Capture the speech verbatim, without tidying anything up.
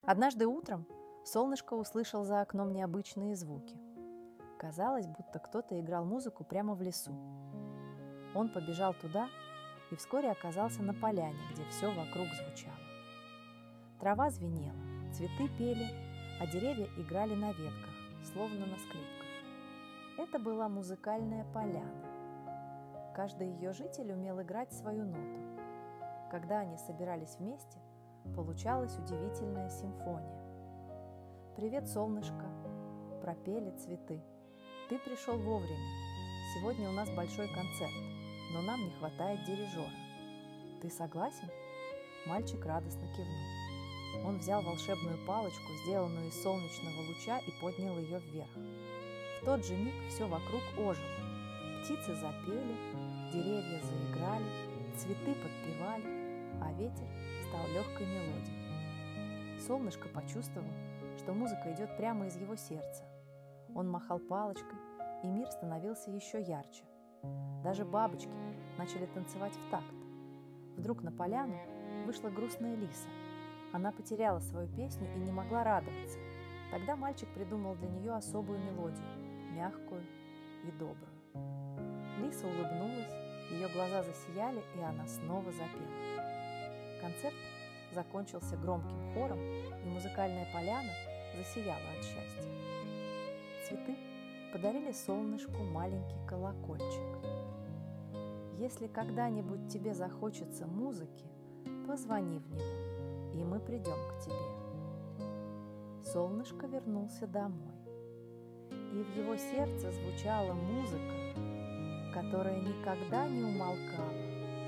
Однажды утром солнышко услышал за окном необычные звуки. Казалось, будто кто-то играл музыку прямо в лесу. Он побежал туда и вскоре оказался на поляне, где все вокруг звучало. Трава звенела, цветы пели, а деревья играли на ветках, словно на скрипках. Это была музыкальная поляна. Каждый ее житель умел играть свою ноту. Когда они собирались вместе, получалась удивительная симфония. «Привет, солнышко!» – пропели цветы. «Ты пришел вовремя. Сегодня у нас большой концерт, но нам не хватает дирижера. Ты согласен?» Мальчик радостно кивнул. Он взял волшебную палочку, сделанную из солнечного луча, и поднял ее вверх. В тот же миг все вокруг ожило. Птицы запели, деревья заиграли, цветы подпевали, а ветер стал легкой мелодией. Солнышко почувствовал, что музыка идет прямо из его сердца. Он махал палочкой, и мир становился еще ярче. Даже бабочки начали танцевать в такт. Вдруг на поляну вышла грустная лиса. Она потеряла свою песню и не могла радоваться. Тогда мальчик придумал для нее особую мелодию, мягкую и добрую. Лиса улыбнулась, ее глаза засияли, и она снова запела. Концерт закончился громким хором, и музыкальная поляна засияла от счастья. Цветы подарили солнышку маленький колокольчик. Если когда-нибудь тебе захочется музыки, позвони в него, и мы придем к тебе. Солнышко вернулся домой, и в его сердце звучала музыка, которая никогда не умолкала.